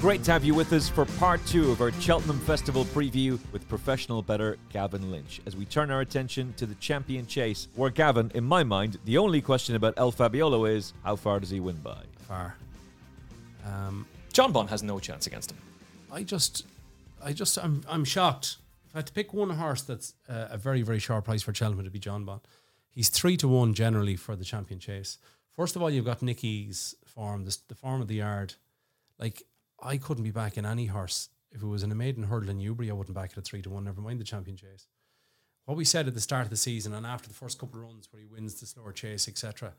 Great to have you with us for part 2 of our Cheltenham Festival preview with professional bettor Gavin Lynch, as we turn our attention to the Champion Chase, where Gavin, in my mind, the only question about El Fabiolo is, how far does he win by? Far. John Bon has no chance against him. I'm shocked. If I had to pick one horse that's a very, very short price for Cheltenham, it'd be John Bon. He's 3-1 generally for the Champion Chase. First of all, you've got Nicky's form, the form of the yard. Like, I couldn't be backing any horse. If it was in a maiden hurdle in Newbury, I wouldn't back it at 3-1, never mind the Champion Chase. What we said at the start of the season and after the first couple of runs where he wins the slower chase, etc.,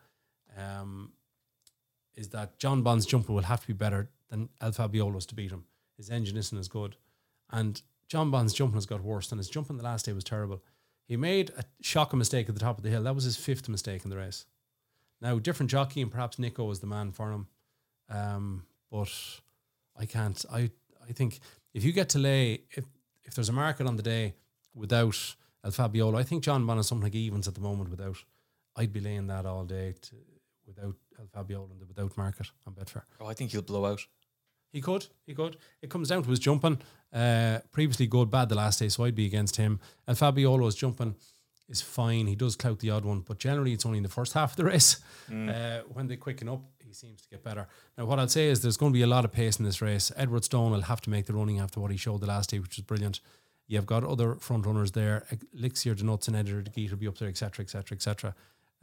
is that John Bon's jumper will have to be better than El Fabiolo's to beat him. His engine isn't as good. And John Bon's jumping has got worse, and his jumping the last day was terrible. He made a shocking mistake at the top of the hill. That was his 5th mistake in the race. Now, different jockey, and perhaps Nico is the man for him. But I can't. I think if you get to lay, if there's a market on the day without El Fabiolo, I think John Bon is something like evens at the moment without. I'd be laying that all day without El Fabiolo and the without market on Betfair. Oh, I think he'll blow out. He could. It comes down to his jumping. Previously good, bad the last day, so I'd be against him. El Fabiolo's jumping is fine. He does clout the odd one, but generally it's only in the first half of the race. When they quicken up, he seems to get better. Now, what I'll say is there's going to be a lot of pace in this race. Edward Stone will have to make the running after what he showed the last day, which was brilliant. You've got other front runners there. Elixir, the Nuts and Editor, the Geet will be up there, etc., etc., etc.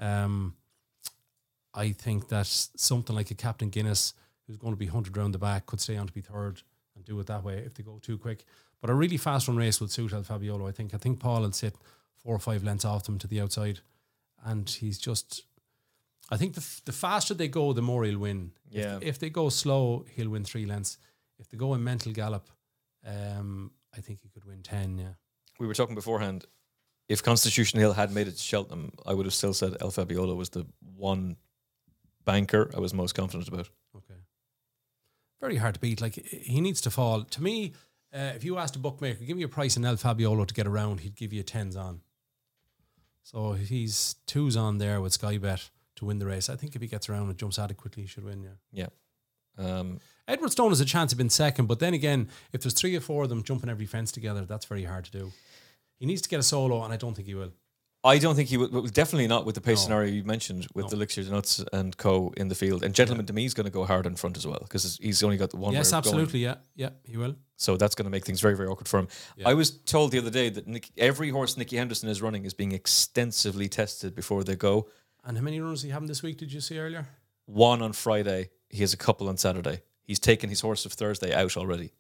I think that something like a Captain Guinness, who's going to be hunted round the back, could stay on to be third and do it that way if they go too quick. But a really fast run race would suit El Fabiolo, I think. I think Paul will sit 4 or 5 lengths off them to the outside. And he's just... I think the faster they go, the more he'll win. Yeah. If they go slow, he'll win 3 lengths. If they go in mental gallop, I think he could win 10, yeah. We were talking beforehand. If Constitution Hill had made it to Cheltenham, I would have still said El Fabiolo was the one banker I was most confident about. Okay. Very hard to beat. Like, he needs to fall. To me, if you asked a bookmaker, give me a price in El Fabiolo to get around, he'd give you 10s on. So if he's 2s on there with Sky Bet to win the race, I think if he gets around and jumps adequately, he should win, yeah. Yeah. Edward Stone has a chance of being second, but then again, if there's 3 or 4 of them jumping every fence together, that's very hard to do. He needs to get a solo, and I don't think he will. I don't think he will. Definitely not with the pace scenario you mentioned with Elixir, Nuts and Co. in the field. And Gentleman to me is going to go hard in front as well because he's only got the one. Yes, absolutely. Going. Yeah, he will. So that's going to make things very, very awkward for him. Yeah. I was told the other day that every horse Nicky Henderson is running is being extensively tested before they go. And how many runners do you have this week? Did you see earlier? 1 on Friday. He has a couple on Saturday. He's taken his horse of Thursday out already.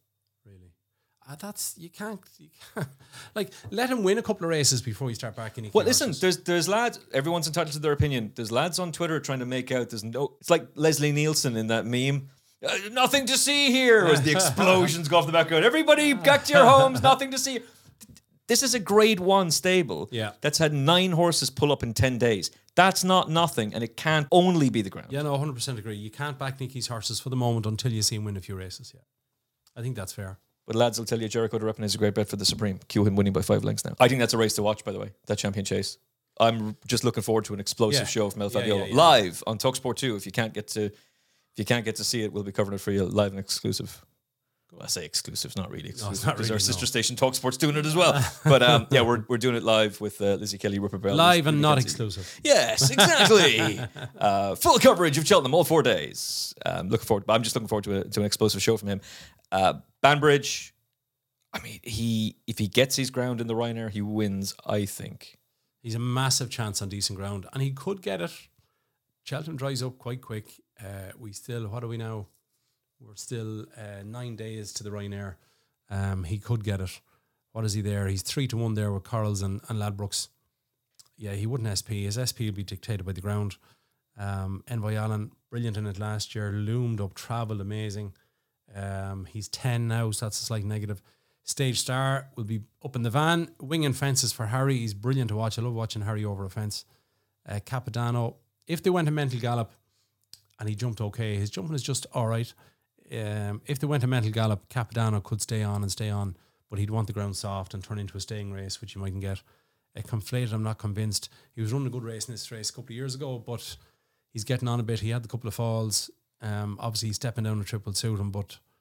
That's you can't like let him win a couple of races before you start backing. Well, listen, there's lads. Everyone's entitled to their opinion. There's lads on Twitter trying to make out it's like Leslie Nielsen in that meme. Nothing to see here as the explosions go off the background. Everybody back to your homes. Nothing to see. This is a grade 1 stable that's had 9 horses pull up in 10 days. That's not nothing, and it can't only be the ground. Yeah, no, 100% agree. You can't back Nicky's horses for the moment until you see him win a few races. Yeah, I think that's fair. But lads will tell you Jericho de Repin is a great bet for the Supreme. Cue him winning by 5 lengths now. I think that's a race to watch, by the way, that Champion Chase. I'm just looking forward to an explosive show from El Fabiolo live on TalkSport 2. If you can't get to see it, we'll be covering it for you live and exclusive. Well, I say exclusive, not really exclusive, because our sister station TalkSport's doing it as well. But we're doing it live with Lizzie Kelly, Rupert Bell. Live and not exclusive. Yes, exactly. Full coverage of Cheltenham all 4 days. I'm just looking forward to an explosive show from him. Banbridge, I mean, if he gets his ground in the Ryanair, he wins, I think. He's a massive chance on decent ground, and he could get it. Cheltenham dries up quite quick. What are we now? We're still 9 days to the Ryanair. He could get it. What is he there? He's 3-1 there with Corals and Ladbrokes. Yeah, he wouldn't SP. His SP will be dictated by the ground. Envoy Allen, brilliant in it last year. Loomed up, travelled amazing. He's 10 now, so that's a slight negative. Stage Star will be up in the van. Winging fences for Harry. He's brilliant to watch. I love watching Harry over a fence. Capadano, if they went to mental gallop and he jumped okay, his jumping is just all right. If they went to mental gallop, Capadano could stay on, but he'd want the ground soft and turn into a staying race, which you mightn't get. Conflated, I'm not convinced. He was running a good race in this race a couple of years ago, but he's getting on a bit. He had a couple of falls. Obviously, he's stepping down a triple suit him, but I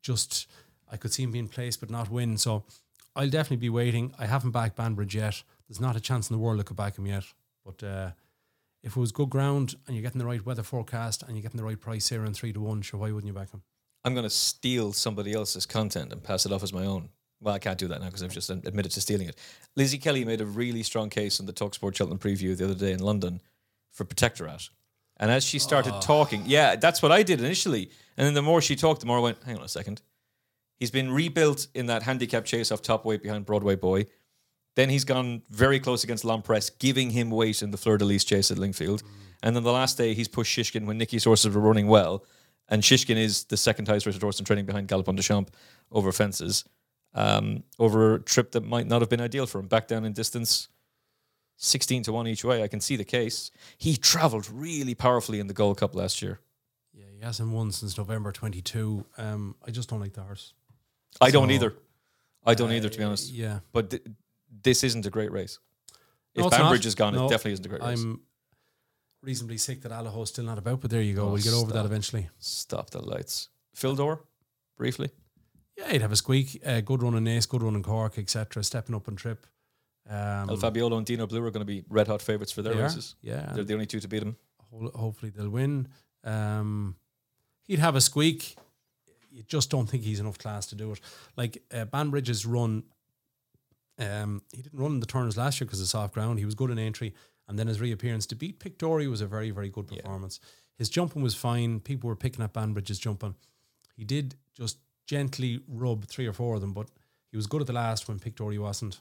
I could see him being placed but not win. So I'll definitely be waiting. I haven't backed Banbridge yet. There's not a chance in the world I could back him yet. But if it was good ground and you're getting the right weather forecast and you're getting the right price here around 3-1, sure, why wouldn't you back him? I'm going to steal somebody else's content and pass it off as my own. Well, I can't do that now because I've just admitted to stealing it. Lizzie Kelly made a really strong case in the TalkSport Cheltenham preview the other day in London for Protectorate. And as she started talking, yeah, that's what I did initially. And then the more she talked, the more I went, hang on a second. He's been rebuilt in that handicap chase off top weight behind Broadway Boy. Then he's gone very close against Lompress, giving him weight in the Fleur de Lis chase at Lingfield. And then the last day, he's pushed Shishkin when Nicky's horses were running well. And Shishkin is the second highest rated horse in training behind Galopin Des Champs over fences. Over a trip that might not have been ideal for him. Back down in distance, 16-1 each way. I can see the case. He travelled really powerfully in the Gold Cup last year. Yeah, he hasn't won since November 22. I just don't like the horse. I don't either, to be honest. Yeah. But this isn't a great race. No, if Banbridge is gone, it definitely isn't a great race. I'm reasonably sick that Allaho's still not about, but there you go. We'll get over that eventually. Stop the lights. Fildor, briefly. Yeah, he'd have a squeak. Good run in Ace, good run in Cork, etc. Stepping up on trip. El Fabiolo and Dino Blue are going to be red hot favourites for their races. Yeah. They're the only two to beat him. Hopefully they'll win. He'd have a squeak. You just don't think he's enough class to do it. Like Banbridge's run, he didn't run in the Turners last year because of soft ground. He was good in entry, and then his reappearance to beat Pictori was a very, very good performance. His jumping was fine. People were picking at Banbridge's jumping. He did just gently rub 3 or 4 of them, but he was good at the last when Pictori wasn't.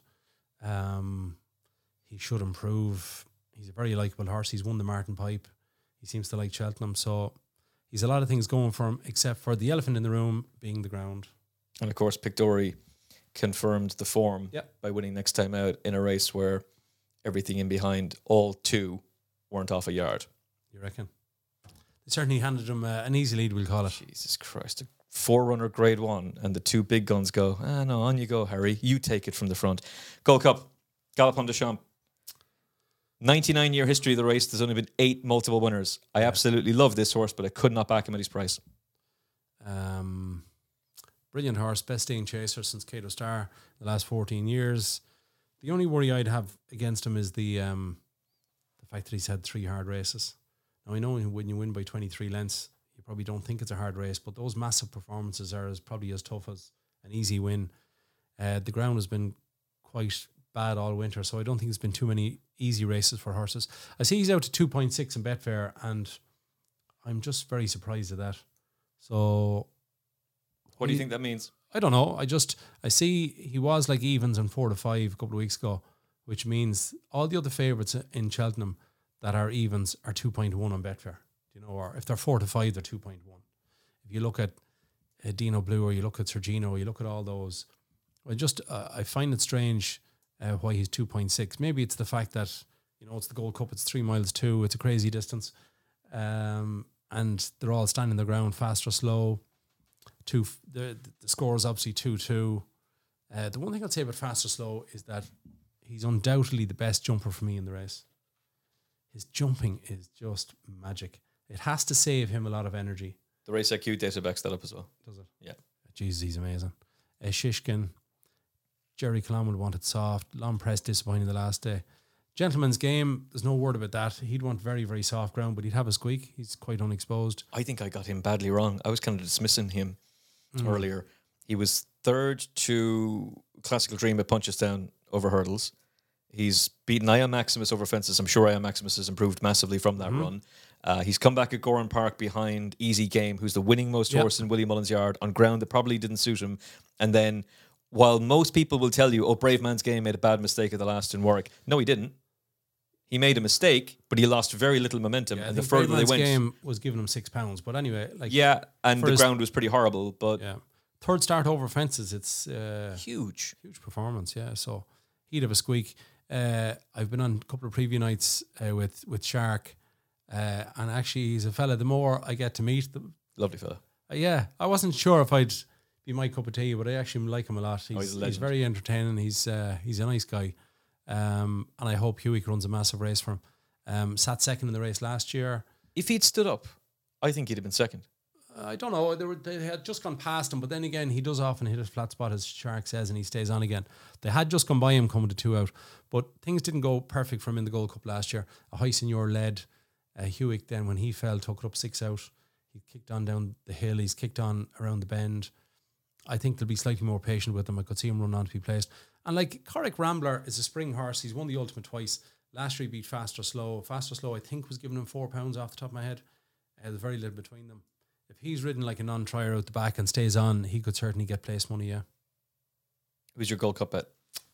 He should improve. He's a very likeable horse. He's won the Martin Pipe. He seems to like Cheltenham, so he's a lot of things going for him, except for the elephant in the room being the ground. And of course, Pictori confirmed the form by winning next time out in a race where everything in behind, all 2, weren't off a yard. You reckon? They certainly handed him an easy lead, we'll call it. Jesus Christ. A 4-runner grade 1, and the 2 big guns go, no, on you go, Harry. You take it from the front. Gold Cup, Galopin Des Champs. 99-year history of the race. There's only been 8 multiple winners. I absolutely love this horse, but I could not back him at his price. Brilliant horse, best staying chaser since Cato Star the last 14 years. The only worry I'd have against him is the fact that he's had 3 hard races. Now I know when you win by 23 lengths, you probably don't think it's a hard race, but those massive performances are probably as tough as an easy win. The ground has been quite bad all winter, so I don't think there's been too many easy races for horses. I see he's out to 2.6 in Betfair, and I'm just very surprised at that. So what do you think that means? I don't know. I see he was like evens and 4 to 5 a couple of weeks ago, which means all the other favourites in Cheltenham that are evens are 2.1 on Betfair. You know, or if they're 4 to 5, they're 2.1. If you look at Dino Blue, or you look at Sergino, or you look at all those, I find it strange why he's 2.6. Maybe it's the fact that, you know, it's the Gold Cup, it's 3 miles 2, it's a crazy distance, and they're all standing their ground, fast or slow. The score is obviously 2-2. The one thing I'd say about fast or slow is that he's undoubtedly the best jumper for me in the race. His jumping is just magic. It has to save him a lot of energy. The Race IQ data backs that up as well. Does it? Yeah. Jesus, he's amazing. Shishkin, Jerry Colombo wanted soft. Lompress disappointing the last day. Gentleman's Game, there's no word about that. He'd want very, very soft ground, but he'd have a squeak. He's quite unexposed. I think I got him badly wrong. I was kind of dismissing him earlier. He was 3rd to Classical Dream at Punchestown over hurdles. He's beaten Ion Maximus over fences. I'm sure Ion Maximus has improved massively from that run. He's come back at Goran Park behind Easy Game, who's the winning most horse in Willie Mullins' yard, on ground that probably didn't suit him. And then, while most people will tell you, Brave Man's Game made a bad mistake at the last in Warwick. No, he didn't. He made a mistake, but he lost very little momentum. And the further they went, Game was giving him £6. But anyway, and the ground was pretty horrible. But 3rd start over fences, it's huge performance. Yeah, so he'd have a squeak. I've been on a couple of preview nights with Shark, and actually he's a fella. The more I get to meet, lovely fella. I wasn't sure if I'd be my cup of tea, but I actually like him a lot. He's very entertaining. He's a nice guy. And I hope Hewick runs a massive race for him. Sat second in the race last year. If he'd stood up, I think he'd have been second. I don't know. They had just gone past him, but then again, he does often hit a flat spot, as Shark says, and he stays on again. They had just gone by him coming to 2 out, but things didn't go perfect for him in the Gold Cup last year. A high senior led Hewitt, then when he fell, took it up 6 out. He kicked on down the hill. He's kicked on around the bend. I think they'll be slightly more patient with him. I could see him run on to be placed. And like Corrick Rambler is a spring horse. He's won the Ultimate twice. Last year he beat Fast or Slow. Fast or Slow, I think, was giving him £4 off the top of my head. There's very little between them. If he's ridden like a non-trier out the back and stays on, he could certainly get place money, yeah. Who's your Gold Cup bet?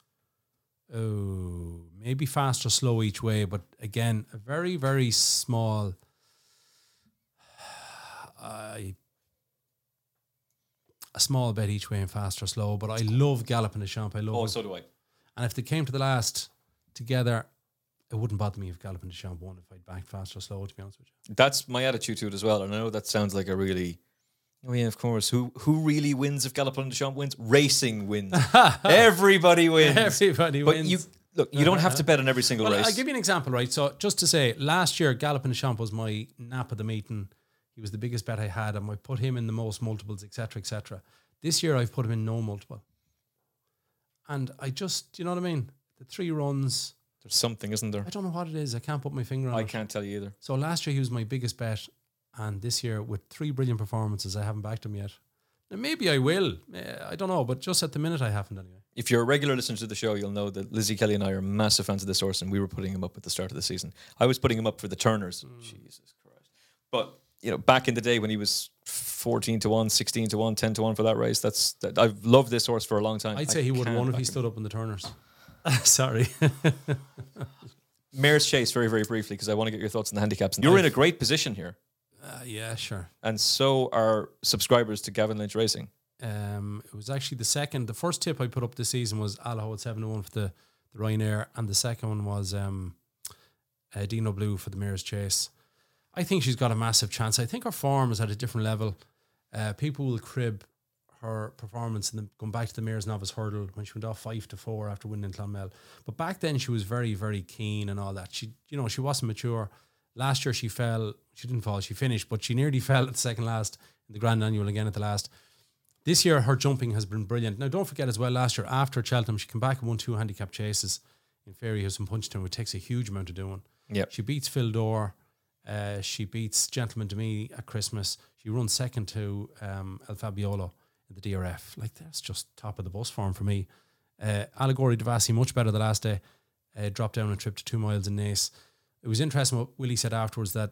Oh, maybe Fast or Slow each way, but again, a very, very small... a small bet each way in Fast or Slow, but I love Galloping the Champ. I love it. So do I. And if they came to the last together, it wouldn't bother me if Galloping the Champ won if I'd backed Fast or Slow, to be honest with you. That's my attitude to it as well. And I know that sounds like a really... Oh yeah, of course. Who really wins if Galloping the Champ wins? Racing wins. Everybody wins. Everybody wins. You don't have to bet on every single race. I'll give you an example, right? So just to say, last year, Galloping the Champ was my nap of the meeting. He was the biggest bet I had, and I put him in the most multiples, etc., etc. This year, I've put him in no multiple. And I just, you know what I mean? The 3 runs... There's something, isn't there? I don't know what it is. I can't put my finger on it. I can't tell you either. So last year, he was my biggest bet. And this year, with 3 brilliant performances, I haven't backed him yet. Now, maybe I will. I don't know. But just at the minute, I haven't anyway. If you're a regular listener to the show, you'll know that Lizzie Kelly and I are massive fans of this horse, and we were putting him up at the start of the season. I was putting him up for the Turners. Jesus Christ. But, you know, back in the day when he was 14 to 1, 16 to 1, 10 to 1 for that race, I've loved this horse for a long time. I'd say he would have won if he stood up in the Turners. Sorry. Mare's Chase, very, very briefly, because I want to get your thoughts on the handicaps. You're in a great position here. Yeah, sure. And so are subscribers to Gavin Lynch Racing. It was actually the first tip I put up this season was Allaho at 7-1 for the Ryanair, and the second one was Dino Blue for the Mare's Chase. I think she's got a massive chance. I think her form is at a different level. People will crib her performance and going back to the Mare's Novice Hurdle when she went off 5-4 after winning Clonmel. But back then she was very, very keen and all that. She wasn't mature. Last year she fell. She didn't fall. She finished, but she nearly fell at the second last in the Grand Annual again at the last. This year her jumping has been brilliant. Now don't forget as well, last year after Cheltenham she came back and won 2 handicap chases in Fairyhouse and Punchestown, which takes a huge amount of doing. Yep. She beats Phil Dorr. She beats Gentleman to Me at Christmas. She runs second to El Fabiolo in the DRF. Like, that's just top of the bus form for me. Allegory Devassi, much better the last day. Dropped down a trip to 2 miles in Naas. It was interesting what Willie said afterwards, that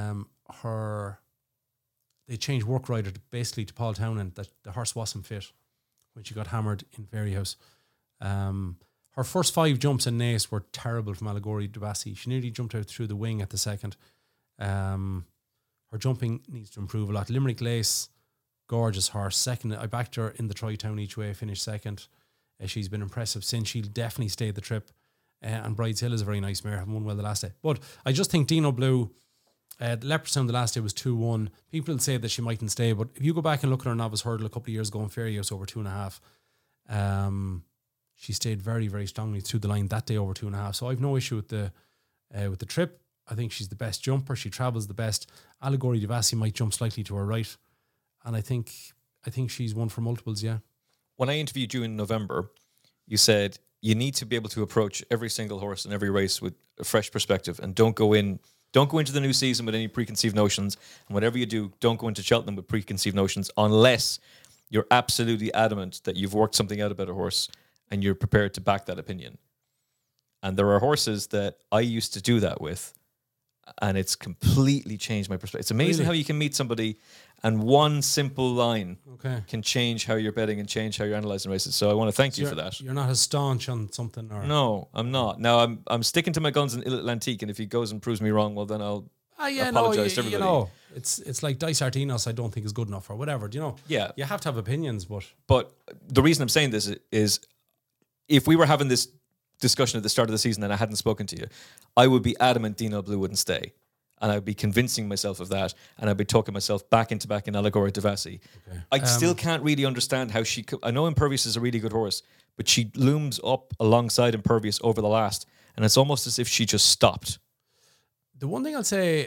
they changed work rider basically to Paul Townend, that the horse wasn't fit when she got hammered in Fairyhouse. Her first 5 jumps in Naas were terrible from Allegory Devassi. She nearly jumped out through the wing at the second. Her jumping needs to improve a lot. Limerick Lace, gorgeous horse. Second, I backed her in the Tri-Town each way, finished second. She's been impressive since. She'll definitely stay the trip. And Bride's Hill is a very nice mare, having won well the last day. But I just think Dino Blue, the Leopardstown the last day was 2-1. People say that she mightn't stay, but if you go back and look at her Novice Hurdle a couple of years ago in Fairyhouse over 2.5, she stayed very, very strongly through the line that day over 2.5. So I've no issue with the trip. I think she's the best jumper. She travels the best. Allegory Devassi might jump slightly to her right. And I think she's one for multiples, yeah. When I interviewed you in November, you said you need to be able to approach every single horse in every race with a fresh perspective, and don't go into the new season with any preconceived notions. And whatever you do, don't go into Cheltenham with preconceived notions unless you're absolutely adamant that you've worked something out about a horse and you're prepared to back that opinion. And there are horses that I used to do that with, and it's completely changed my perspective. It's amazing how you can meet somebody and one simple line can change how you're betting and change how you're analysing races. So I want to thank you for that. You're not as staunch on something, or no, I'm not. Now I'm sticking to my guns in Atlantique, and if he goes and proves me wrong, well then I'll apologise to everybody. You know, it's like Dice Artinos. I don't think is good enough or whatever. Do you know? Yeah, you have to have opinions, but the reason I'm saying this is, if we were having this discussion at the start of the season and I hadn't spoken to you, I would be adamant Dino Blue wouldn't stay. And I'd be convincing myself of that, and I'd be talking myself back in Allegory Devassi. Okay. I still can't really understand how she could. I know Impervious is a really good horse, but she looms up alongside Impervious over the last, and it's almost as if she just stopped. The one thing I'll say,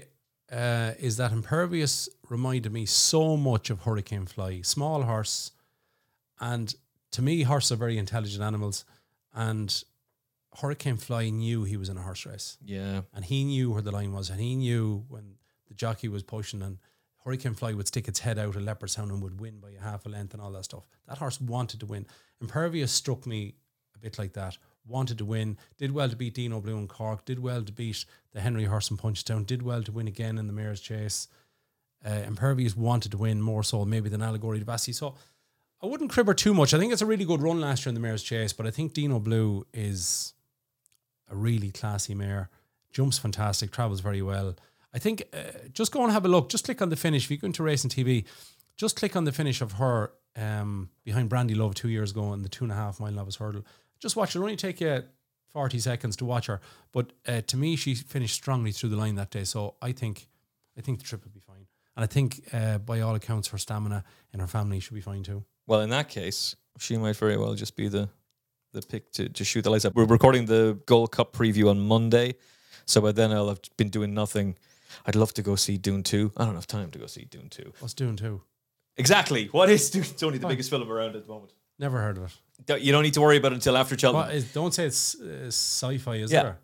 is that Impervious reminded me so much of Hurricane Fly. Small horse, and to me, horses are very intelligent animals, and Hurricane Fly knew he was in a horse race. Yeah. And he knew where the line was, and he knew when the jockey was pushing, and Hurricane Fly would stick its head out of Leopardstown and would win by a half a length and all that stuff. That horse wanted to win. Impervious struck me a bit like that. Wanted to win, did well to beat Dino Blue in Cork, did well to beat the Henry horse in Punchestown, did well to win again in the Mayor's Chase. Impervious wanted to win more so maybe than Allegory de Bassi. So I wouldn't crib her too much. I think it's a really good run last year in the Mayor's Chase, but I think Dino Blue is a really classy mare. Jumps fantastic, travels very well. I think just go and have a look. Just click on the finish. If you go into Racing TV, just click on the finish of her behind Brandy Love 2 years ago in the 2.5 mile novice hurdle. Just watch it. It'll only take you 40 seconds to watch her. But to me, she finished strongly through the line that day. So I think the trip will be fine. And I think by all accounts, her stamina and her family should be fine too. Well, in that case, she might very well just be the pick to shoot the lights up. We're recording the Gold Cup preview on Monday. So by then I'll have been doing nothing. I'd love to go see Dune 2. I don't have time to go see Dune 2. What's Dune 2? Exactly. What is Dune? It's only the biggest film around at the moment. Never heard of it. You don't need to worry about it until after Cheltenham. Don't say it's sci-fi, is Yeah. there?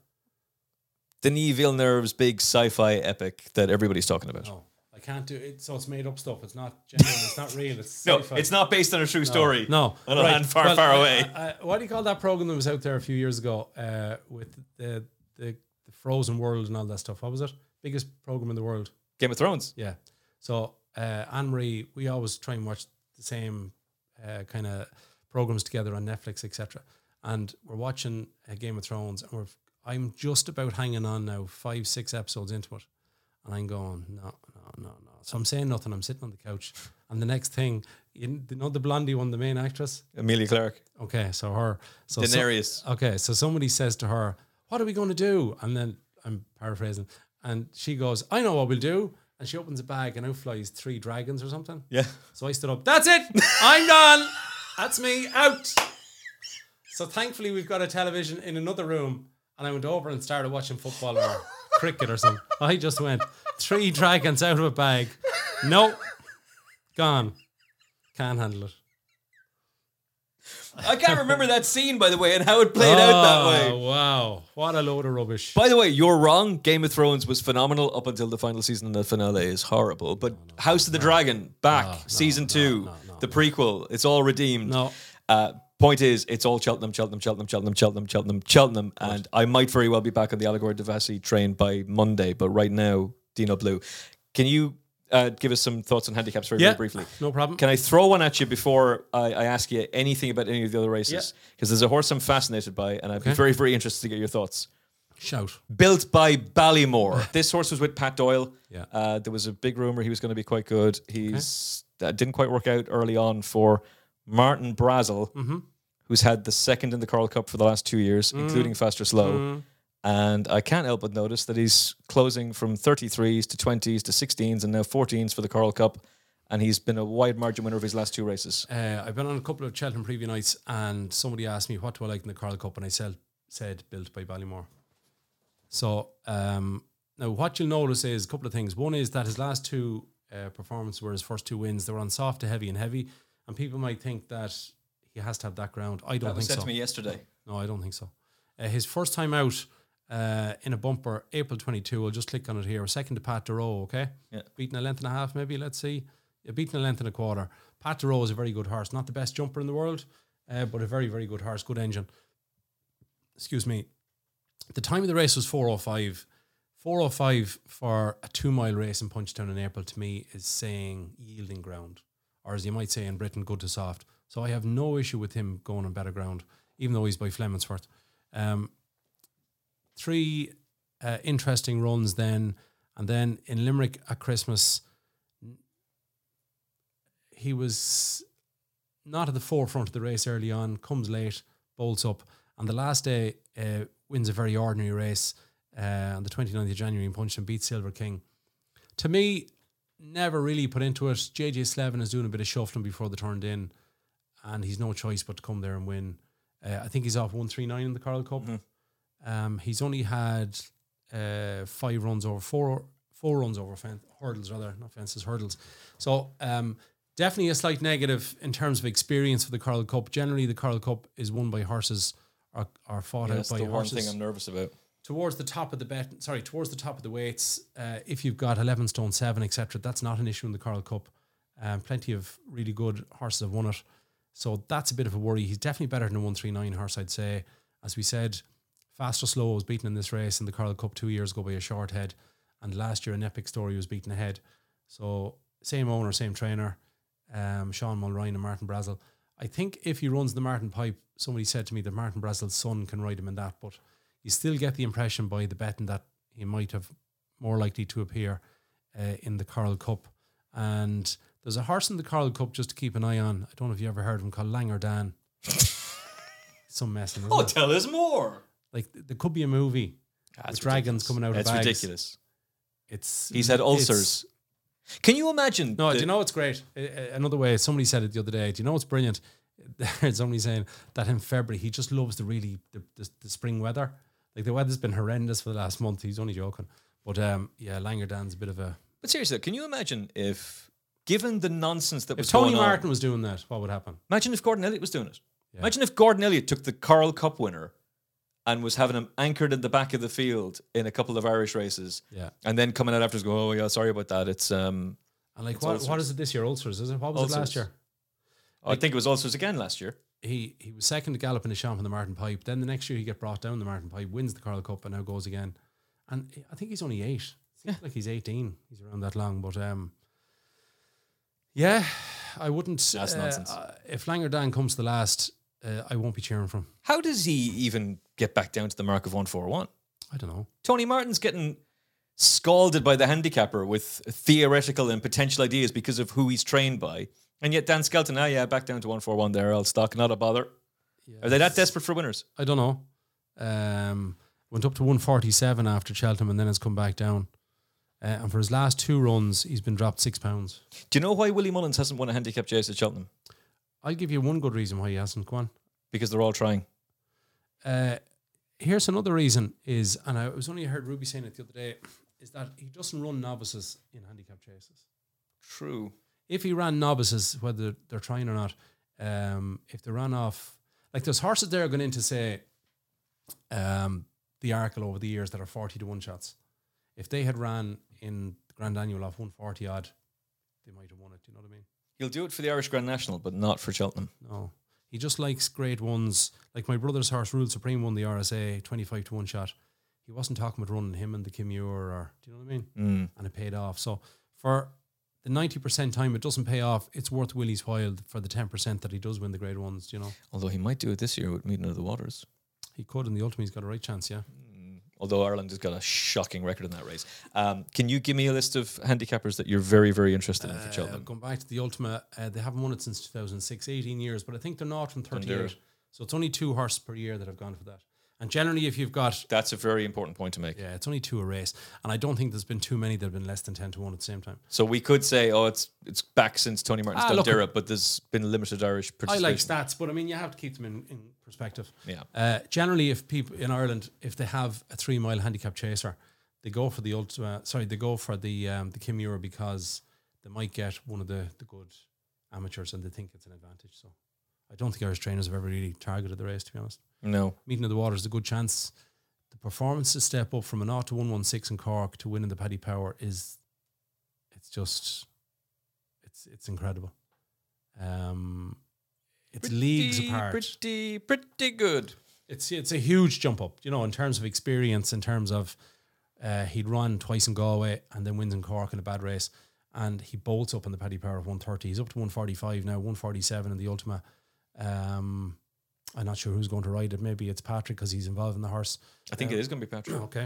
Denis Villeneuve's big sci-fi epic that everybody's talking about. No, I can't do it. So it's made up stuff. It's not genuine. It's not real. It's No, sci-fi. it's not based on a true story. No. On a land far, far away. What do you call that program that was out there a few years ago with the Frozen World and all that stuff? What was it? Biggest program in the world. Game of Thrones. Yeah. So Anne-Marie, we always try and watch the same kind of programs together on Netflix, etc. And we're watching Game of Thrones, and I'm just about hanging on now, 5-6 episodes into it, and I'm going, no. So I'm saying nothing. I'm sitting on the couch, and the next thing, you know the blondie one, the main actress, Emilia Clarke. Okay, so her, so Daenerys. So somebody says to her, "What are we going to do?" And then I'm paraphrasing, and she goes, "I know what we'll do." And she opens a bag, and out flies 3 dragons or something. Yeah. So I stood up. That's it. I'm done. That's me out. So thankfully we've got a television in another room, and I went over and started watching football or cricket or something. I just went 3 dragons out of a bag. No, gone. Can't handle it. I can't remember that scene, by the way, and how it played out that way. Wow, what a load of rubbish. By the way, you're wrong. Game of Thrones was phenomenal up until the final season, and the finale is horrible. But House of the Dragon, back, season 2, the prequel, it's all redeemed. No. Point is, it's all Cheltenham, and I might very well be back on the Allegory de Bassi train by Monday, but right now, Dino Blue. Can you give us some thoughts on handicaps very briefly? No problem. Can I throw one at you before I ask you anything about any of the other races? Because there's a horse I'm fascinated by, and I'd be very, very interested to get your thoughts. Shout. Built by Ballymore. This horse was with Pat Doyle. Yeah. There was a big rumour he was going to be quite good. Didn't quite work out early on for Martin Brazel, who's had the second in the Coral Cup for the last 2 years, including Fast or Slow. And I can't help but notice that he's closing from 33s to 20s to 16s and now 14s for the Coral Cup. And he's been a wide margin winner of his last 2 races. I've been on a couple of Cheltenham preview nights, and somebody asked me, what do I like in the Coral Cup? And I said built by Ballymore. So now what you'll notice is a couple of things. One is that his last 2 performances were his first 2 wins. They were on soft to heavy and heavy. And people might think that he has to have that ground. I don't think so. That was said to me yesterday. No, I don't think so. His first time out in a bumper, April 22, I'll just click on it here. Second to Pat Duro, okay? Yeah. Beating a length and a half, maybe, let's see. Beating a length and a quarter. Pat Duro is a very good horse. Not the best jumper in the world, but a very, very good horse. Good engine. Excuse me. The time of the race was 4:05. 4:05 for a 2-mile race in Punchestown in April, to me, is saying yielding ground. Or as you might say in Britain, good to soft. So I have no issue with him going on better ground, even though he's by Flemingsworth. 3 interesting runs then. And then in Limerick at Christmas, he was not at the forefront of the race early on, comes late, bolts up. And the last day wins a very ordinary race on the 29th of January in Punchestown, beats Silver King. To me, never really put into it. JJ Slevin is doing a bit of shuffling before they turned in, and he's no choice but to come there and win. I think he's off 139 in the Coral Cup. He's only had 5 runs over 4 4 runs over hurdles, rather, not fences, hurdles. So definitely a slight negative in terms of experience for the Coral Cup. Generally, the Coral Cup is won by horses or fought out by the horses. one thing I'm nervous about. Towards the top of the weights, if you've got 11 stone 7, etc., that's not an issue in the Coral Cup. Plenty of really good horses have won it. So that's a bit of a worry. He's definitely better than a 139 horse, I'd say. As we said, Fast or Slow was beaten in this race in the Coral Cup 2 years ago by a short head. And last year, an Epic Story was beaten ahead. So same owner, same trainer, Sean Mulrine and Martin Brazel. I think if he runs the Martin Pipe, somebody said to me that Martin Brazel's son can ride him in that, but you still get the impression by the betting that he might have more likely to appear in the Coral Cup. And there's a horse in the Coral Cup just to keep an eye on. I don't know if you ever heard of him, called Langer Dan. Some messing. Oh, tell us more. Like, there could be a movie with dragons coming out of bags. It's ridiculous. He's had ulcers. Can you imagine? No, do you know what's great? Another way, somebody said it the other day. Do you know what's brilliant? There's somebody saying that in February he just loves the spring weather. Like, the weather's been horrendous for the last month. He's only joking. But Langer Dan's a bit of a... But seriously, can you imagine if, given the nonsense that was if going on... Tony Martin was doing that, what would happen? Imagine if Gordon Elliott was doing it. Yeah. Imagine if Gordon Elliott took the Coral Cup winner and was having him anchored in the back of the field in a couple of Irish races. Yeah. And then coming out afterwards going, oh, yeah, sorry about that. It's... and like, what is it this year? Ulcers, is it? What was it last year? I think it was ulcers again last year. He was second to Gallop in the Champ on the Martin Pipe. Then the next year he get brought down the Martin Pipe, wins the Coral Cup, and now goes again. And I think he's only 8. Seems like he's 18. He's around that long. But I wouldn't... That's nonsense. If Langer Dan comes to the last, I won't be cheering for him. How does he even get back down to the mark of 141? I don't know. Tony Martin's getting scalded by the handicapper with theoretical and potential ideas because of who he's trained by. And yet Dan Skelton, back down to 141 there, I'll stock, not a bother. Yes. Are they that desperate for winners? I don't know. Went up to 147 after Cheltenham and then has come back down. And for his last 2 runs, he's been dropped 6 pounds. Do you know why Willie Mullins hasn't won a handicap chase at Cheltenham? I'll give you one good reason why he hasn't. Go on. Because they're all trying. Here's another reason is, and I was only heard Ruby saying it the other day, is that he doesn't run novices in handicap chases. True. If he ran novices, whether they're trying or not, if they ran off, like there's horses there going in to say the Arkle over the years that are 40 to 1 shots. If they had ran in the Grand Annual off 140 odd, they might have won it. Do you know what I mean? He'll do it for the Irish Grand National, but not for Cheltenham. No. He just likes grade ones. Like my brother's horse, Rule Supreme, won the RSA 25 to 1 shot. He wasn't talking about running him and the Kim Muir, or do you know what I mean? And it paid off. So for the 90% time it doesn't pay off, it's worth Willie's while for the 10% that he does win the grade ones, you know. Although he might do it this year with Meeting of the Waters. He could in the Ultimate, he's got a right chance, yeah. Although Ireland has got a shocking record in that race. Can you give me a list of handicappers that you're very, very interested in for Cheltenham? Going back to the Ultima, they haven't won it since 2006, 18 years, but I think they're not from 38. So it's only 2 horses per year that have gone for that. And generally, if you've got... That's a very important point to make. Yeah, it's only 2 a race. And I don't think there's been too many that have been less than 10 to 1 at the same time. So we could say, it's back since Tony Martin's done Dira, but there's been limited Irish participation. I like stats, but I mean, you have to keep them in perspective. Yeah. Generally, if people in Ireland, if they have a 3-mile handicap chaser, they go for the they go for the Kim Muir because they might get one of the good amateurs and they think it's an advantage. So I don't think Irish trainers have ever really targeted the race, to be honest. No. Meeting of the Waters is a good chance. The performance to step up from a 0 to 116 in Cork to winning the Paddy Power it's incredible. It's leagues apart. Pretty good. It's a huge jump up, you know, in terms of experience, in terms of he'd run twice in Galway and then wins in Cork in a bad race, and he bolts up in the Paddy Power of 130. He's up to 145 now, 147 in the Ultima. I'm not sure who's going to ride it. Maybe it's Patrick because he's involved in the horse. I think it is going to be Patrick. Okay.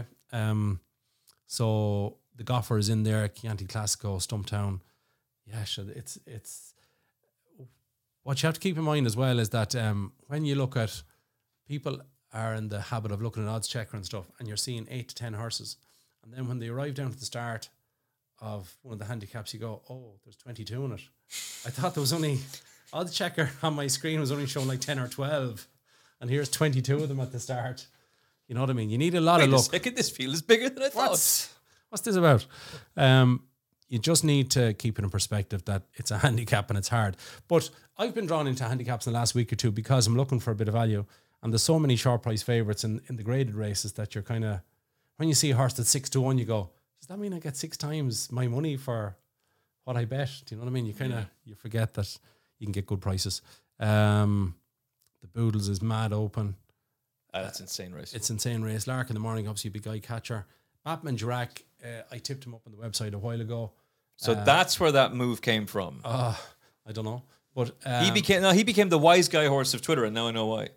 So the Goffer is in there, Chianti Classico, Stumptown. Yeah, sure. It's what you have to keep in mind as well is that when you look at, people are in the habit of looking at odds checker and stuff, and you're seeing 8 to 10 horses, and then when they arrive down to the start of one of the handicaps, you go, oh, there's 22 in it. I thought there was only... Odds checker on my screen was only showing like 10 or 12, and here's 22 of them at the start. You know what I mean? You need a lot of luck. Second, this field is bigger than I thought. What's this about? You just need to keep it in perspective that it's a handicap and it's hard. But I've been drawn into handicaps in the last week or two because I'm looking for a bit of value. And there's so many short price favourites in the graded races that you're kind of, when you see a horse that's 6-1, you go, does that mean I get 6 times my money for what I bet? Do you know what I mean? You kind of, you forget that you can get good prices. The Boodles is mad open. That's insane race. It's insane race. Lark in the morning, obviously a big eye catcher. Batman Girac, I tipped him up on the website a while ago. So that's where that move came from. I don't know. But he became the wise guy horse of Twitter, and now I know why.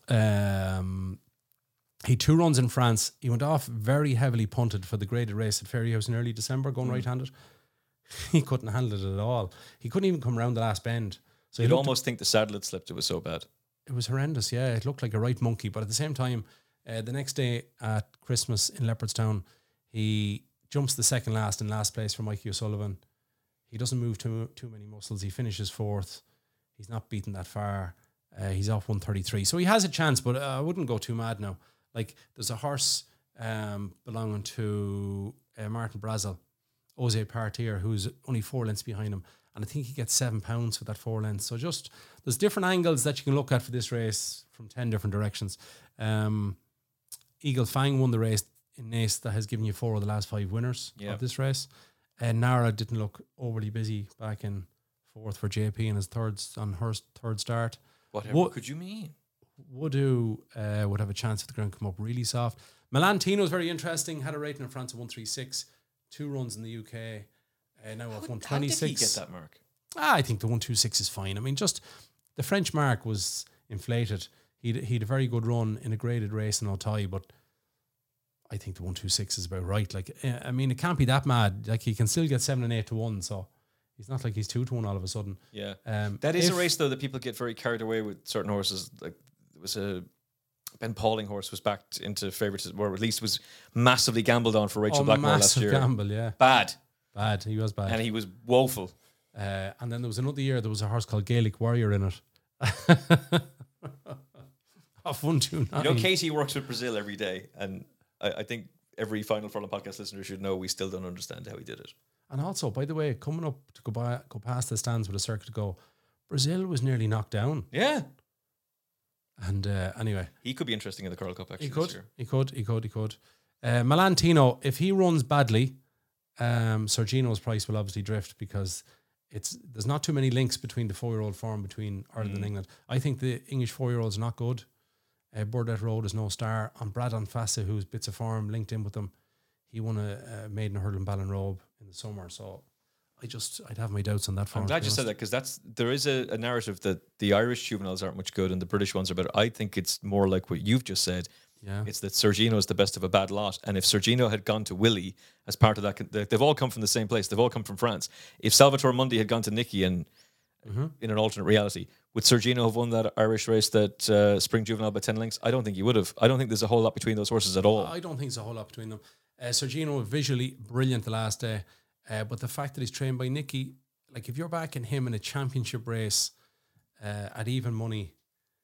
He 2 runs in France. He went off very heavily punted for the graded race at Fairyhouse in early December, going right-handed. He couldn't handle it at all. He couldn't even come around the last bend. So you'd almost think the saddle had slipped. It was so bad. It was horrendous, yeah. It looked like a right monkey. But at the same time, the next day at Christmas in Leopardstown, he jumps the second last in last place for Mikey O'Sullivan. He doesn't move too many muscles. He finishes 4th. He's not beaten that far. He's off 133. So he has a chance, but I wouldn't go too mad now. Like, there's a horse belonging to Martin Brazel, Ose Partier, who's only 4 lengths behind him. And I think he gets £7 for that 4 lengths. So just, there's different angles that you can look at for this race from 10 different directions. Eagle Fang won the race in Naas that has given you 4 of the last 5 winners of this race. Nara didn't look overly busy back in 4th for JP in his third start. Whatever could you mean? Woodoo would have a chance if the ground come up really soft. Melantino is very interesting. Had a rating in France of 136. 2 runs in the UK. Now off 126. How did he get that mark? I think the 126 is fine. I mean, just the French mark was inflated. He'd a very good run in a graded race in Auteuil, but I think the 126 is about right. Like, I mean, it can't be that mad. Like, he can still get 7 and 8 to 1, so he's not like he's 2 to 1 all of a sudden. Yeah. That is a race, though, that people get very carried away with certain horses. Like, there was a Ben Pauling horse was backed into favourites, or at least was massively gambled on for Rachel Blackmore last year. Gamble, yeah. Bad. He was bad. And he was woeful. And then there was another year, there was a horse called Gaelic Warrior in it. Off 129. You know, Katie works with Brazil every day, and I think every Final Furlong podcast listener should know we still don't understand how he did it. And also, by the way, coming up to go past the stands with a circuit to go, Brazil was nearly knocked down. Yeah. And anyway, he could be interesting in the Coral Cup. Actually, He could. Melantino, if he runs badly, Sergino's price will obviously drift because there's not too many links between the 4-year-old form between Ireland and England. I think the English 4-year-olds are not good. Burdett Road is no star. And Brad Anfassa, who's bits of form linked in with them, he won a maiden hurling Ballinrobe in the summer. So I'd have my doubts on that form. I'm glad you said that, because there is a narrative that the Irish juveniles aren't much good and the British ones are better. I think it's more like what you've just said. Yeah. It's that Sergino is the best of a bad lot. And if Sergino had gone to Willie as part of that, they've all come from the same place. They've all come from France. If Salvatore Mundi had gone to Nicky and in an alternate reality, would Sergino have won that Irish race, that Spring Juvenile by 10 lengths? I don't think he would have. I don't think there's a whole lot between those horses at all. I don't think there's a whole lot between them. Sergino visually brilliant the last day. But the fact that he's trained by Nicky, like, if you're backing him in a championship race at even money,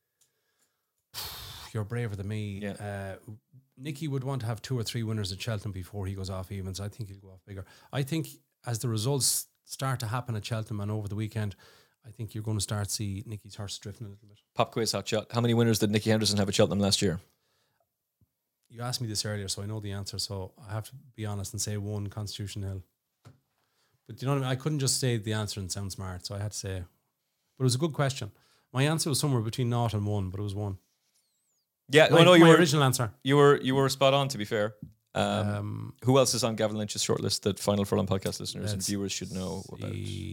you're braver than me. Yeah. Nicky would want to have 2 or 3 winners at Cheltenham before he goes off evens. I think he'll go off bigger. I think as the results start to happen at Cheltenham and over the weekend, I think you're going to start to see Nicky's horse drifting a little bit. Pop quiz, hot shot. How many winners did Nicky Henderson have at Cheltenham last year? You asked me this earlier, so I know the answer. So I have to be honest and say 1, Constitution Hill. But you know what I mean? I couldn't just say the answer and sound smart, so I had to say. But it was a good question. My answer was somewhere between 0 and 1, but it was 1. Yeah, my original answer. You were spot on, to be fair. Who else is on Gavin Lynch's shortlist that Final Furlong podcast listeners and viewers should know about?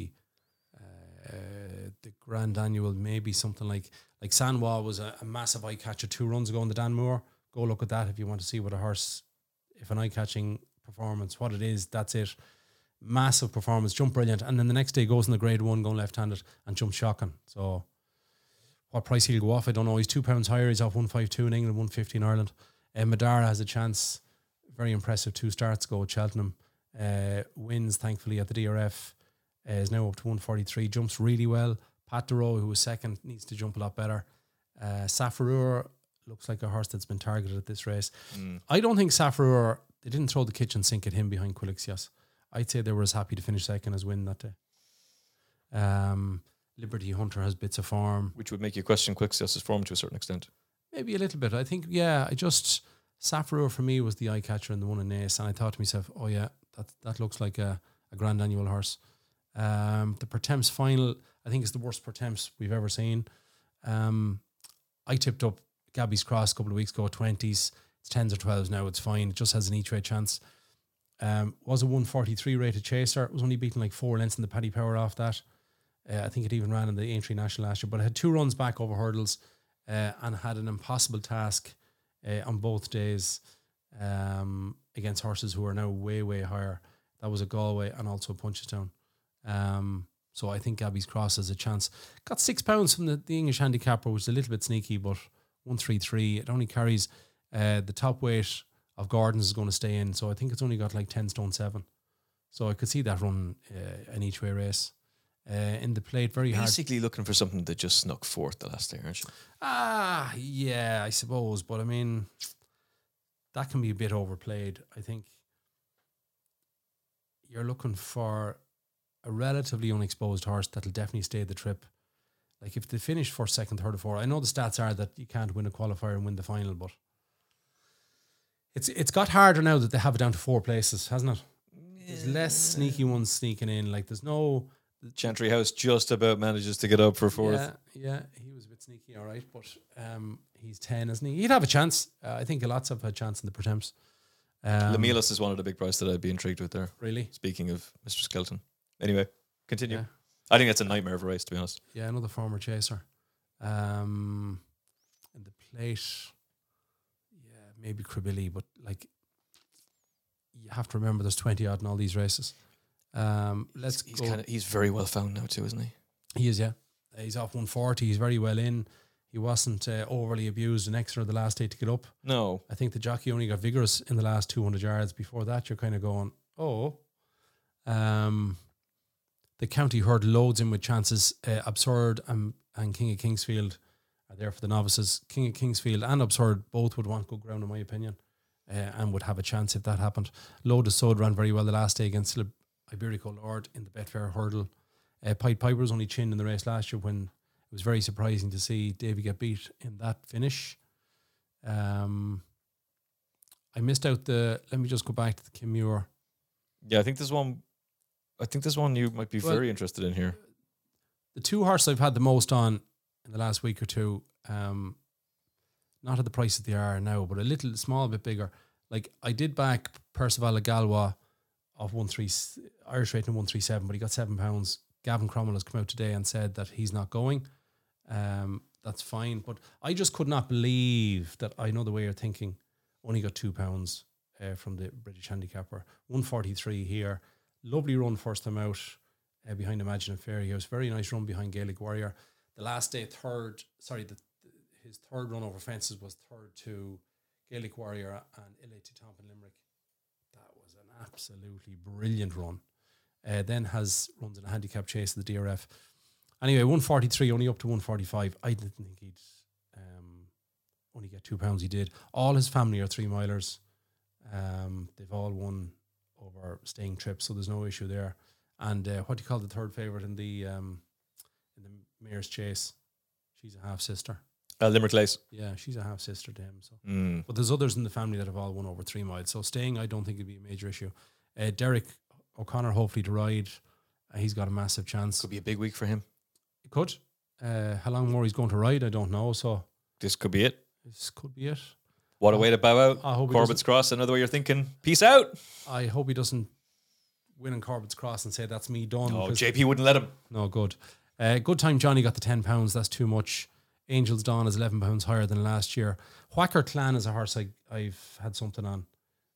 The Grand Annual, maybe something like Sanwa was a massive eye catcher 2 runs ago in the Danmore. Go look at that if you want to see what a horse, if an eye catching performance, what it is. That's it. Massive performance, jump brilliant, and then the next day goes in the Grade 1 going left-handed and jump shocking. So what price he'll go off, I don't know. He's £2 higher. He's off 152 in England, 150 in Ireland. Madara has a chance. Very impressive 2 starts ago at Cheltenham. Wins thankfully at the DRF. Is now up to 143. Jumps really well. Pat Duro, who was second, needs to jump a lot better. Safarur looks like a horse that's been targeted at this race. I don't think Safarur, they didn't throw the kitchen sink at him behind Quilixios. I'd say they were as happy to finish second as win that day. Liberty Hunter has bits of form. Which would make you question Quilixios' form to a certain extent. Maybe a little bit. I think, Safrur for me was the eye catcher in the one in Naas, and I thought to myself, oh yeah, that looks like a Grand Annual horse. The Pertemps final, I think, is the worst Pertemps we've ever seen. I tipped up Gabby's Cross a couple of weeks ago, 20s. It's 10s or 12s now. It's fine. It just has an each way chance. Was a 143 rated chaser. It was only beaten like 4 lengths in the Paddy Power off that. I think it even ran in the Aintree National last year, but it had 2 runs back over hurdles and had an impossible task on both days against horses who are now way, way higher. That was a Galway and also a Punchestown. So I think Gabby's Cross has a chance. Got £6 from the English handicapper, which is a little bit sneaky, but 133. It only carries the top weight of Gordon's is going to stay in, so I think it's only got like 10 stone 7. So I could see that run an each way race. In the plate, very hard. Basically looking for something that just snuck fourth the last day, aren't you? Yeah, I suppose. But I mean, that can be a bit overplayed. I think you're looking for a relatively unexposed horse that'll definitely stay the trip. Like if they finish first, second, third or fourth, I know the stats are that you can't win a qualifier and win the final, but it's got harder now that they have it down to 4 places, hasn't it? There's less sneaky ones sneaking in. Like there's no... Chantry House just about manages to get up for 4th. Yeah, he was a bit sneaky, all right, but he's 10, isn't he? He'd have a chance. I think a lots have had a chance in the Pertemps. Lamielis is one of the big price that I'd be intrigued with there. Really? Speaking of Mr. Skelton. Anyway, continue. Yeah. I think that's a nightmare of a race, to be honest. Yeah, another former chaser. In the plate, yeah, maybe Cribilli, but like you have to remember there's 20 odd in all these races. Let's go. He's very well found now too, isn't he? He is, yeah. He's off 140. He's very well in. He wasn't overly abused in Exeter the last day to get up. No. I think the jockey only got vigorous in the last 200 yards. Before that, you're kind of going, oh. The county herd loads in with chances. Absurd and King of Kingsfield are there for the novices. King of Kingsfield and Absurd both would want good ground, in my opinion, and would have a chance if that happened. Load of Sod ran very well the last day against Iberico Lord in the Betfair hurdle. Pied Piper was only chinned in the race last year when it was very surprising to see Davy get beat in that finish. I missed out let me just go back to the Kim Muir. Yeah, I think this one you might be very interested in here. The 2 horses I've had the most on in the last week or two, not at the price that they are now, but a small bit bigger. Like I did back Percival Galwa of Irish rating 137, but he got £7. Gavin Cromwell has come out today and said that he's not going. That's fine, but I just could not believe that. I know the way you're thinking. Only got £2 from the British handicapper. 143 here. Lovely run first time out behind Imagine Fairy House. Very nice run behind Gaelic Warrior. The last day, his third run over fences was third to Gaelic Warrior and Ille to Tompin Limerick. That was an absolutely brilliant run. Then runs in a handicap chase of the DRF. Anyway, 143, only up to 145. I didn't think he'd only get £2. He did. All his family are 3 milers. They've all won over staying trips, so there's no issue there. And what do you call the third favourite in the Mayor's Chase? She's a half sister. Limerick Lace. Yeah, she's a half sister to him. So, but there's others in the family that have all won over 3 miles. So staying, I don't think it'd be a major issue. Derek O'Connor, hopefully to ride. He's got a massive chance. Could be a big week for him. It could. How long more he's going to ride, I don't know. So this could be it. This could be it. What a way to bow out. Corbett's Cross, another way you're thinking, peace out. I hope he doesn't win in Corbett's Cross and say that's me done. No, JP wouldn't let him. No, good. Good Time Johnny got the £10. That's too much. Angel's Dawn is £11 higher than last year. Whacker Clan is a horse I've had something on.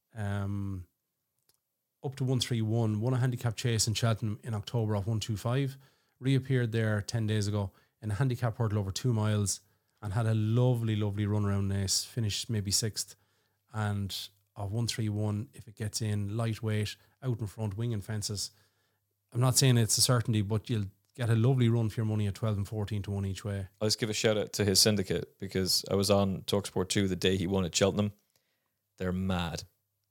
Up to 131. Won a handicap chase in Cheltenham in October off 125. Reappeared there 10 days ago in a handicap hurdle over 2 miles and had a lovely, lovely run around Naas. Finished maybe 6th. And of 131, if it gets in, lightweight, out in front, winging fences. I'm not saying it's a certainty, but you'll get a lovely run for your money at 12 and 14 to 1 each way. I'll just give a shout out to his syndicate because I was on TalkSport 2 the day he won at Cheltenham. They're mad.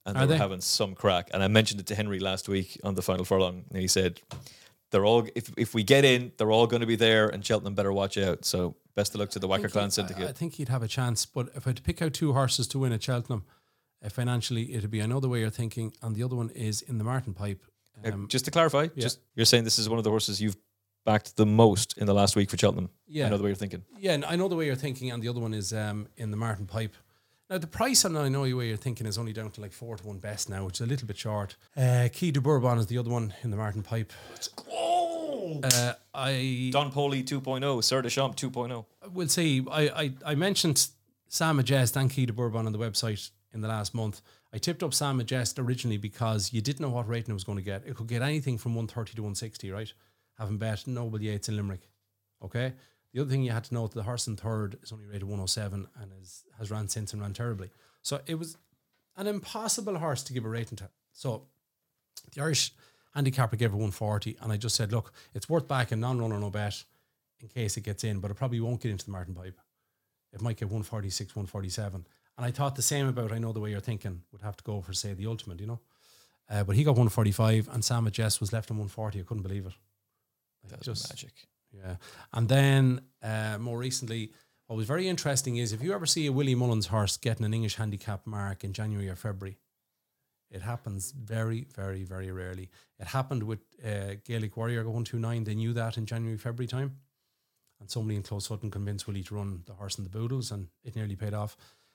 and they were having some crack. And I mentioned it to Henry last week on the final furlong, and he said they're all if we get in, they're all going to be there, and Cheltenham better watch out. So best of luck to the Wacker Clan Syndicate. I think he'd have a chance, but if I had to pick out 2 horses to win at Cheltenham, financially it'd be, I know the way you're thinking, and the other one is In the Martin Pipe. Just to clarify, you're saying this is one of the horses you've backed the most in the last week for Cheltenham. Yeah, I know the way you're thinking. Yeah, I know the way you're thinking, and the other one is In the Martin Pipe. Now, the price on I know the way you're thinking is only down to like 4-1 best now, which is a little bit short. Key de Bourbon is the other one in the Martin Pipe. Let's go! Don Poli 2.0, Sir de Champs 2.0. We'll see. I mentioned Sam Majest and Key de Bourbon on the website in the last month. I tipped up Sam Majest originally because you didn't know what rating it was going to get. It could get anything from 130 to 160, right? Having bet Noble Yates in Limerick. Okay? The other thing you had to note, the horse in third is only rated 107 and has ran since and ran terribly. So it was an impossible horse to give a rating to. So the Irish handicapper gave it 140, and I just said, look, it's worth backing non-runner, no bet in case it gets in, but it probably won't get into the Martin Pipe. It might get 146, 147. And I thought the same about I Know the Way You're Thinking would have to go for, say, the ultimate, you know. But he got 145, and Sam Majest was left on 140. I couldn't believe it. That's just magic. Yeah. And then more recently, what was very interesting is if you ever see a Willie Mullins horse getting an English handicap mark in January or February, it happens very, very, very rarely. It happened with Gaelic Warrior go 129. They knew that in January, February time. And somebody in Close Hutton convinced Willie to run the horse in the Boodles, and it nearly paid off.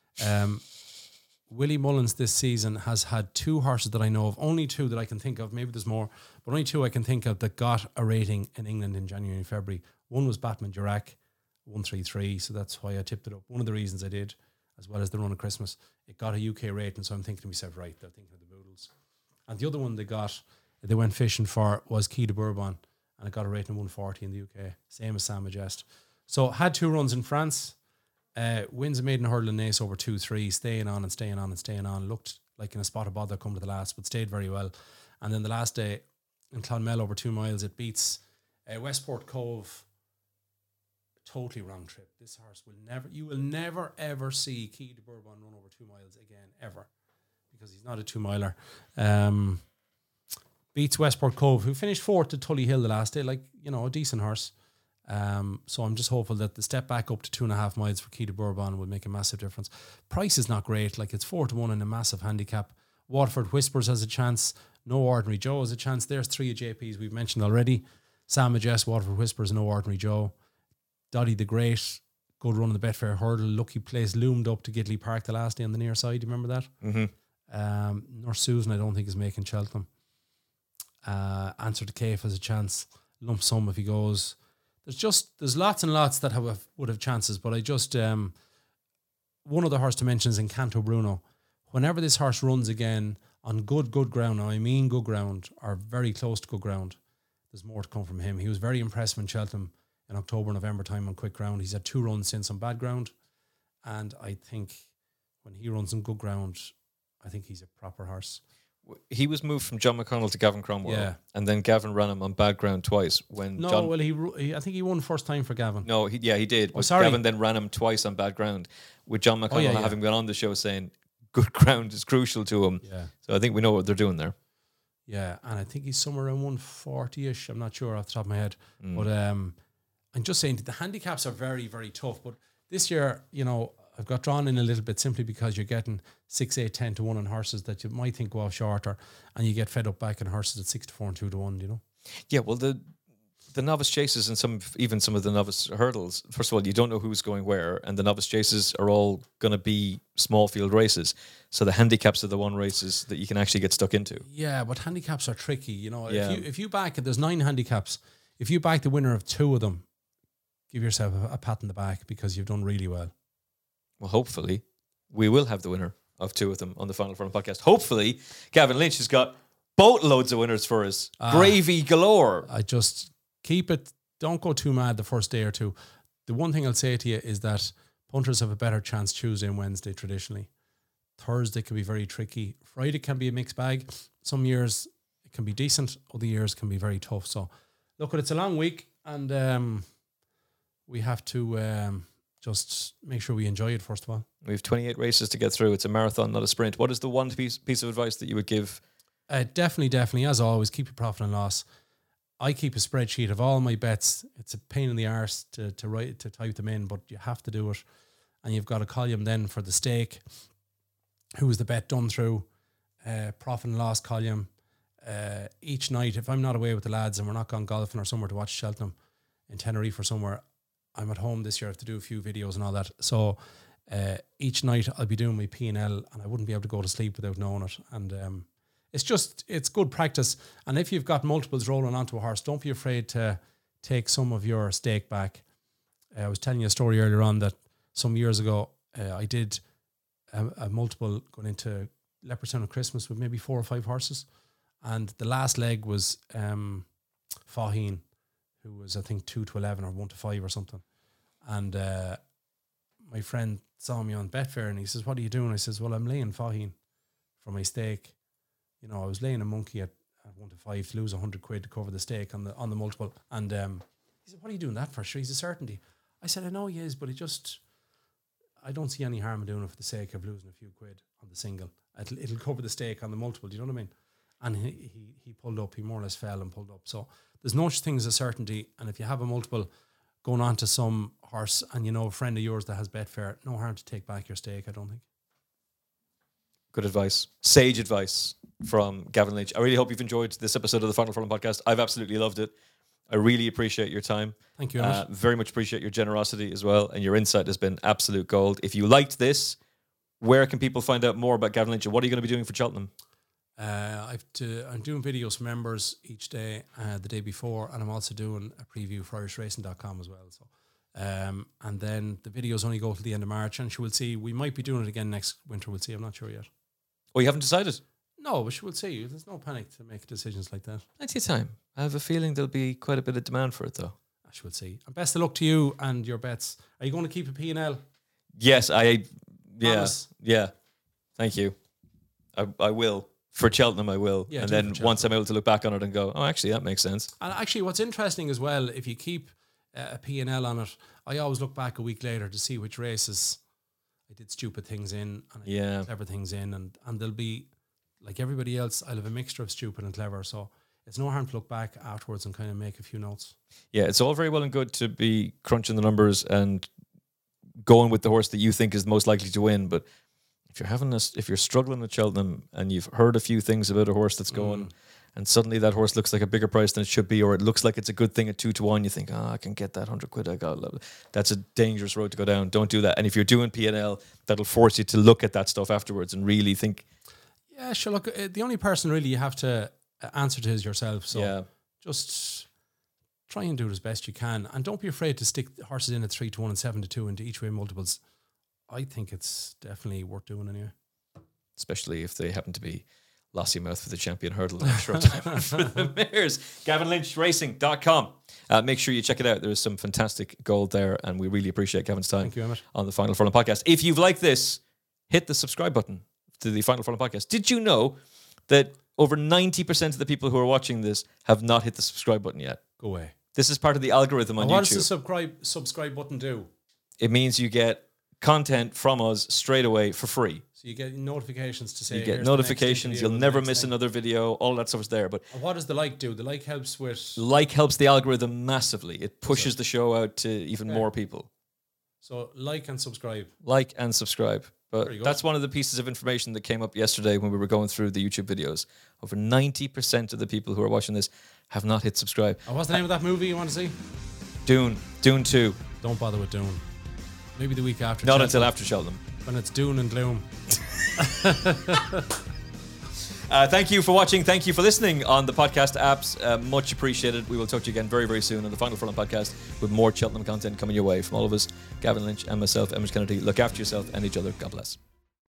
Willie Mullins this season has had 2 horses that I know of, only 2 that I can think of, maybe there's more, but only 2 I can think of that got a rating in England in January and February. One was Batman Dirac, 133, so that's why I tipped it up. One of the reasons I did, as well as the run of Christmas, it got a UK rating, so I'm thinking to myself, right, they're thinking of the Boodles. And the other one they went fishing for was Key de Bourbon, and it got a rating of 140 in the UK, same as Sam Majest. So had 2 runs in France. Wins a maiden hurdle and ace over 2-3, staying on and staying on and staying on. Looked like in a spot of bother come to the last, but stayed very well. And then the last day in Clonmel over 2 miles, it beats Westport Cove. Totally wrong trip. This horse you will never ever see Key de Bourbon run over 2 miles again, ever, because he's not a 2-miler. Beats Westport Cove, who finished 4th at Tully Hill the last day, like, you know, a decent horse. So I'm just hopeful that the step back up to 2.5 miles for Key de Bourbon will make a massive difference. Price is not great, like it's 4-1 in a massive handicap. Waterford Whispers has a chance. No Ordinary Joe has a chance. There's 3 of JP's we've mentioned already. Sam Majest, Waterford Whispers, No Ordinary Joe. Dottie the Great, good run in the Betfair Hurdle. Lucky Place loomed up to Gidley Park the last day on the near side. Do you remember that? Mm-hmm. Nurse Susan, I don't think is making Cheltenham. Answer to Cave has a chance. Lump Sum if he goes. There's lots and lots that would have chances, but I just one other horse to mention is Encanto Bruno. Whenever this horse runs again on good ground, now I mean good ground, or very close to good ground, there's more to come from him. He was very impressive in Cheltenham in October, November time on quick ground. He's had 2 runs since on bad ground, and I think when he runs on good ground, I think he's a proper horse. He was moved from John McConnell to Gavin Cromwell, and then Gavin ran him on bad ground twice. I think he won first time for Gavin. No, he did. Gavin then ran him twice on bad ground, with John McConnell having been on the show saying good ground is crucial to him. Yeah. So I think we know what they're doing there. Yeah, and I think he's somewhere around 140-ish. I'm not sure off the top of my head, but I'm just saying that the handicaps are very, very tough. But this year, you know, I've got drawn in a little bit simply because you're getting 6, 8, 10 to 1 on horses that you might think go off shorter, and you get fed up back in horses at 6 to 4 and 2 to 1, you know? Yeah, well, the novice chases and some of the novice hurdles, first of all, you don't know who's going where, and the novice chases are all going to be small field races. So the handicaps are the one races that you can actually get stuck into. Yeah, but handicaps are tricky, you know? Yeah. If you back it, there's 9 handicaps. If you back the winner of 2 of them, give yourself a pat in the back because you've done really well. Well, hopefully, we will have the winner of 2 of them on the Final Furlong podcast. Hopefully, Gavin Lynch has got boatloads of winners for us. Gravy galore. I just keep it. Don't go too mad the first day or 2. The one thing I'll say to you is that punters have a better chance Tuesday and Wednesday traditionally. Thursday can be very tricky. Friday can be a mixed bag. Some years it can be decent. Other years can be very tough. So, look, it's a long week, and we have to just make sure we enjoy it first of all. We have 28 races to get through. It's a marathon, not a sprint. What is the one piece of advice that you would give? Definitely, as always, keep your profit and loss. I keep a spreadsheet of all my bets. It's a pain in the arse to type them in, but you have to do it. And you've got a column then for the stake. Who was the bet done through? Profit and loss column. Each night, if I'm not away with the lads and we're not gone golfing or somewhere to watch Cheltenham in Tenerife or somewhere, I'm at home this year. I have to do a few videos and all that. So each night I'll be doing my P&L and I wouldn't be able to go to sleep without knowing it. And it's good practice. And if you've got multiples rolling onto a horse, don't be afraid to take some of your stake back. I was telling you a story earlier on that some years ago I did a multiple going into Leopardstown at Christmas with maybe 4 or 5 horses. And the last leg was Faheen, who was, I think, 2-11 or 1-5 or something. And my friend saw me on Betfair and he says, "What are you doing?" I says, "Well, I'm laying Faheen for my stake. You know, I was laying a monkey at 1-5 to lose 100 quid to cover the stake on the multiple." And he said, "What are you doing that for?" Sure, he's a certainty. I said, "I know he is, but I don't see any harm in doing it for the sake of losing a few quid on the single. It'll cover the stake on the multiple." Do you know what I mean? And he pulled up. He more or less fell and pulled up. So there's no such thing as a certainty. And if you have a multiple going on to some horse and you know a friend of yours that has Betfair, no harm to take back your stake, I don't think. Good advice. Sage advice from Gavin Lynch. I really hope you've enjoyed this episode of the Final Furlong podcast. I've absolutely loved it. I really appreciate your time. Thank you very much. Very much appreciate your generosity as well. And your insight has been absolute gold. If you liked this, where can people find out more about Gavin Lynch? And what are you going to be doing for Cheltenham? I'm doing videos for members each day, the day before, and I'm also doing a preview for IrishRacing.com as well. So, and then the videos only go till the end of March, and we'll see. We might be doing it again next winter. We'll see. I'm not sure yet. Oh, you haven't decided? No, but we'll see. There's no panic to make decisions like that. Plenty of time. I have a feeling there'll be quite a bit of demand for it, though. We'll see. And best of luck to you and your bets. Are you going to keep a P&L? Yes, Promise? Yeah. Thank you. I will. For Cheltenham, I will. Yeah, and then once I'm able to look back on it and go, oh, actually, that makes sense. And actually, what's interesting as well, if you keep a P&L on it, I always look back a week later to see which races I did stupid things in and I did clever things in. And there'll be, like everybody else, I'll have a mixture of stupid and clever. So it's no harm to look back afterwards and kind of make a few notes. Yeah, it's all very well and good to be crunching the numbers and going with the horse that you think is most likely to win, but if you're struggling with Cheltenham and you've heard a few things about a horse that's going and suddenly that horse looks like a bigger price than it should be, or it looks like it's a good thing at 2-1, you think, I can get that 100 quid I got. That's a dangerous road to go down. Don't do that. And if you're doing P&L, that'll force you to look at that stuff afterwards and really think. Yeah, sure. Look, the only person really you have to answer to is yourself. So just try and do it as best you can. And don't be afraid to stick horses in at 3-1 and 7-2 into each way multiples. I think it's definitely worth doing anyway. Especially if they happen to be Lossiemouth for the champion hurdle and short time for the mares. GavinLynchRacing.com. Make sure you check it out. There is some fantastic gold there, and we really appreciate Gavin's time. Thank you very much. On the Final Furlong podcast. If you've liked this, hit the subscribe button to the Final Furlong podcast. Did you know that over 90% of the people who are watching this have not hit the subscribe button yet? Go away. This is part of the algorithm on YouTube. What does the subscribe button do? It means you get content from us straight away for free. So you get notifications to say you get notifications, you'll never miss another video, all that stuff is there. But what does the like do? The like helps with... Like helps the algorithm massively. It pushes the show out to even more people. So like and subscribe. Like and subscribe. But that's one of the pieces of information that came up yesterday when we were going through the YouTube videos. Over 90% of the people who are watching this have not hit subscribe. What's the name of that movie you want to see? Dune 2. Don't bother with Dune. Maybe the week after. Not until after Cheltenham. When it's Dune and gloom. Thank you for watching. Thank you for listening on the podcast apps. Much appreciated. We will talk to you again very, very soon on the Final Furlong podcast with more Cheltenham content coming your way from all of us, Gavin Lynch and myself, Emmett Kennedy. Look after yourself and each other. God bless.